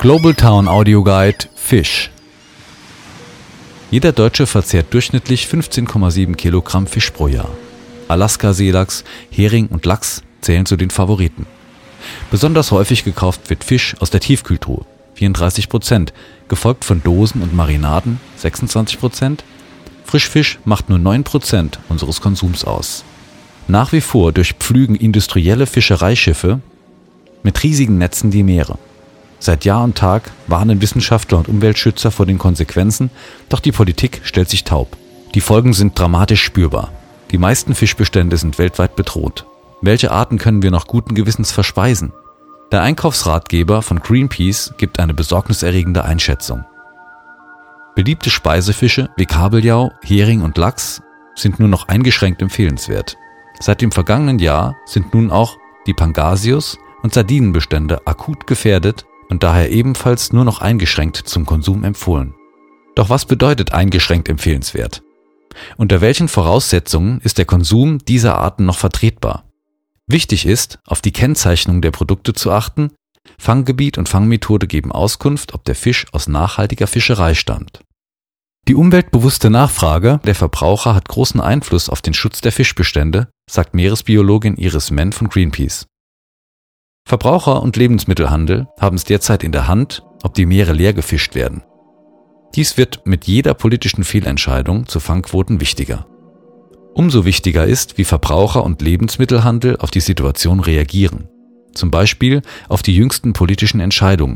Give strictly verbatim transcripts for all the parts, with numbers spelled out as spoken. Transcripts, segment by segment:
Global Town Audio Guide Fisch. Jeder Deutsche verzehrt durchschnittlich fünfzehn Komma sieben Kilogramm Fisch pro Jahr. Alaska-Seelachs, Hering und Lachs zählen zu den Favoriten. Besonders häufig gekauft wird Fisch aus der Tiefkühltruhe, vierunddreißig Prozent, gefolgt von Dosen und Marinaden, sechsundzwanzig Prozent. Frischfisch macht nur neun Prozent unseres Konsums aus. Nach wie vor durchpflügen industrielle Fischereischiffe mit riesigen Netzen die Meere. Seit Jahr und Tag warnen Wissenschaftler und Umweltschützer vor den Konsequenzen, doch die Politik stellt sich taub. Die Folgen sind dramatisch spürbar. Die meisten Fischbestände sind weltweit bedroht. Welche Arten können wir noch guten Gewissens verspeisen? Der Einkaufsratgeber von Greenpeace gibt eine besorgniserregende Einschätzung. Beliebte Speisefische wie Kabeljau, Hering und Lachs sind nur noch eingeschränkt empfehlenswert. Seit dem vergangenen Jahr sind nun auch die Pangasius- und Sardinenbestände akut gefährdet und daher ebenfalls nur noch eingeschränkt zum Konsum empfohlen. Doch was bedeutet eingeschränkt empfehlenswert? Unter welchen Voraussetzungen ist der Konsum dieser Arten noch vertretbar? Wichtig ist, auf die Kennzeichnung der Produkte zu achten. Fanggebiet und Fangmethode geben Auskunft, ob der Fisch aus nachhaltiger Fischerei stammt. Die umweltbewusste Nachfrage der Verbraucher hat großen Einfluss auf den Schutz der Fischbestände, sagt Meeresbiologin Iris Menn von Greenpeace. Verbraucher und Lebensmittelhandel haben es derzeit in der Hand, ob die Meere leer gefischt werden. Dies wird mit jeder politischen Fehlentscheidung zu Fangquoten wichtiger. Umso wichtiger ist, wie Verbraucher und Lebensmittelhandel auf die Situation reagieren. Zum Beispiel auf die jüngsten politischen Entscheidungen.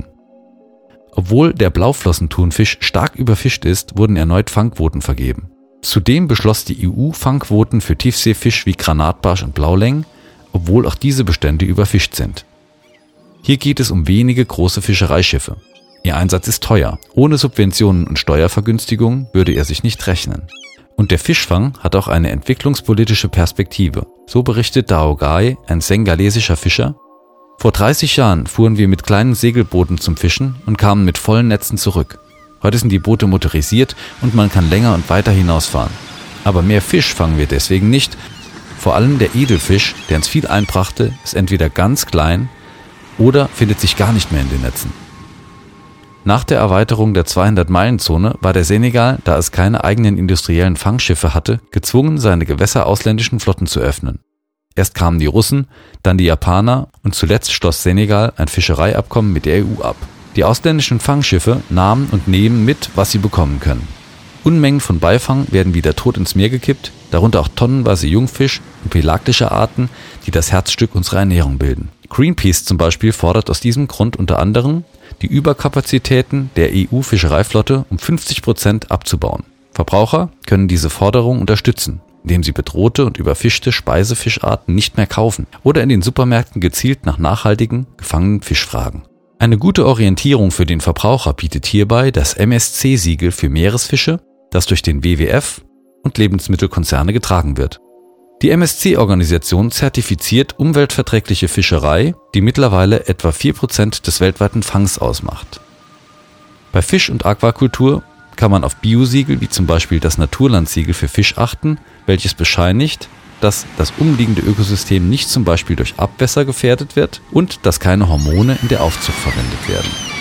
Obwohl der Blauflossenthunfisch stark überfischt ist, wurden erneut Fangquoten vergeben. Zudem beschloss die E U Fangquoten für Tiefseefisch wie Granatbarsch und Blauleng, obwohl auch diese Bestände überfischt sind. Hier geht es um wenige große Fischereischiffe. Ihr Einsatz ist teuer. Ohne Subventionen und Steuervergünstigungen würde er sich nicht rechnen. Und der Fischfang hat auch eine entwicklungspolitische Perspektive. So berichtet Dao Gai, ein sengalesischer Fischer: Vor dreißig Jahren fuhren wir mit kleinen Segelbooten zum Fischen und kamen mit vollen Netzen zurück. Heute sind die Boote motorisiert und man kann länger und weiter hinausfahren. Aber mehr Fisch fangen wir deswegen nicht. Vor allem der Edelfisch, der uns viel einbrachte, ist entweder ganz klein oder findet sich gar nicht mehr in den Netzen. Nach der Erweiterung der zweihundert-Meilen-Zone war der Senegal, da es keine eigenen industriellen Fangschiffe hatte, gezwungen, seine Gewässer ausländischen Flotten zu öffnen. Erst kamen die Russen, dann die Japaner und zuletzt schloss Senegal ein Fischereiabkommen mit der E U ab. Die ausländischen Fangschiffe nahmen und nehmen mit, was sie bekommen können. Unmengen von Beifang werden wieder tot ins Meer gekippt, darunter auch tonnenweise Jungfisch und pelagtische Arten, die das Herzstück unserer Ernährung bilden. Greenpeace zum Beispiel fordert aus diesem Grund unter anderem, die Überkapazitäten der E U-Fischereiflotte um fünfzig Prozent abzubauen. Verbraucher können diese Forderung unterstützen, indem sie bedrohte und überfischte Speisefischarten nicht mehr kaufen oder in den Supermärkten gezielt nach nachhaltigen, gefangenen Fisch fragen. Eine gute Orientierung für den Verbraucher bietet hierbei das M S C-Siegel für Meeresfische, das durch den W W F und Lebensmittelkonzerne getragen wird. Die M S C-Organisation zertifiziert umweltverträgliche Fischerei, die mittlerweile etwa vier Prozent des weltweiten Fangs ausmacht. Bei Fisch- und Aquakultur kann man auf Biosiegel wie zum Beispiel das Naturlandsiegel für Fisch achten, welches bescheinigt, dass das umliegende Ökosystem nicht zum Beispiel durch Abwässer gefährdet wird und dass keine Hormone in der Aufzucht verwendet werden.